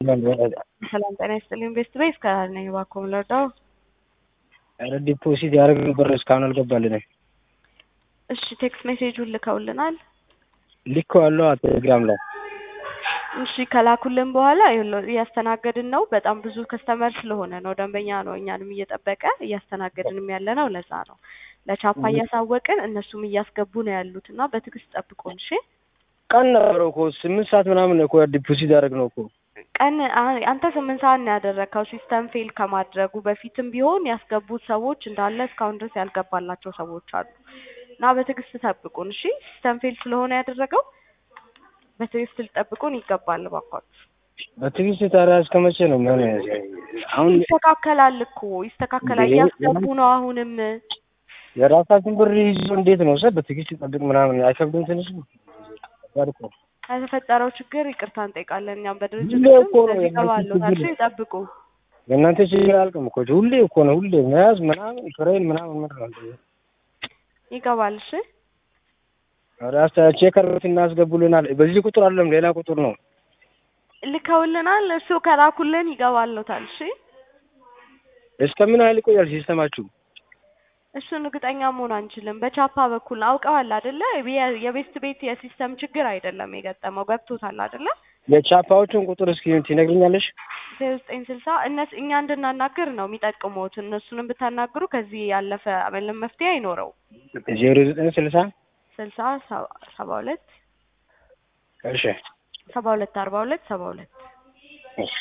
ሰላም ጤና ይስጥልኝ። ቤስት ቤስ ከነኝ ባኮም ለርዳው። አረ ዲፖዚት ያደረግነው ብር እስካሁን አልገባልንም። እሺ ቴክስት ሜሴጁን ልከውልናል። ልከዋለሁ ቴሌግራም ላይ። እሺ ከላኩልን በኋላ እያስተናገድን ነው። በጣም ብዙ ከስተመር ስለሆነ ነው፣ ደንበኛ ነው እኛንም እየጠበቀ እያስተናገድንም ያለ ነው። ለዛ ነው ለቻፓ እያሳወቅን እነሱም እያስገቡ ነው ያሉትና በትዕግስት ጠብቁን። እሺ ቀን ነበረው እኮ 8 ሰዓት ምናምን እኮ ዲፖዚት ያደረግነው እኮ። ቀን አንተ 8 ሰዓት ነው ያደረከው። ሲስተም ፌል ከማድረጉ በፊትም ቢሆን ያስገቡት ሰዎች እንዳለ እስካሁን ድረስ ያልገባላቸው ሰዎች አሉ እና በትዕግስት ጠብቁን። እሺ ሲስተም ፌል ስለሆነ ያደረገው በትዕግስት ልጠብቁን ይገባል። ባካችሁ በትዕግስት ታዲያ እስከ መቼ ነው? ምን አሁን ይስተካከላል እኮ ይስተካከላል። እያስገቡ ነው አሁንም። የራሳችን ብር ይዞ እንዴት ነው ሰው በትዕግስት ጠብቅ ምናምን አይከብድም? ትንሽ ነው ታርቆ ከተፈጠረው ችግር ይቅርታ እንጠይቃለን። እኛም በድርጅት ሁሌ እኮ ነው ይገባሉ። ታዲያ ይጠብቁ። የእናንተ ችግር አልቅም እኮ ሁሌ እኮ ነው ሁሌ መያዝ ምናምን ፍሬን ምናምን ምንድን ነው ይገባል። እሺ ራስ ቼክ አድርገው እናስገቡልናል። በዚህ ቁጥር አይደለም ሌላ ቁጥር ነው ልከውልናል። እሱ ከላኩልን ይገባልታል። እሺ እስከምን ኃይል ይቆያል ሲስተማችሁ? እሱን እርግጠኛ መሆን አንችልም። በቻፓ በኩል አውቀዋል አይደለ? የቤስት ቤት የሲስተም ችግር አይደለም የገጠመው። ገብቶታል አይደለ? የቻፓዎቹን ቁጥር እስኪ ትነግሪኛለሽ? 0960 እኛ እንድናናግር ነው የሚጠቅሙት። እነሱንም ብታናግሩ ከዚህ ያለፈ ምንም መፍትሄ አይኖረው። 0960 60 72 እሺ 72 42 72 እሺ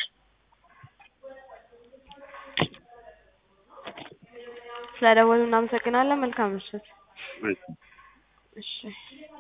ስለደወሉ እናመሰግናለን። መልካም ምሽት። እሺ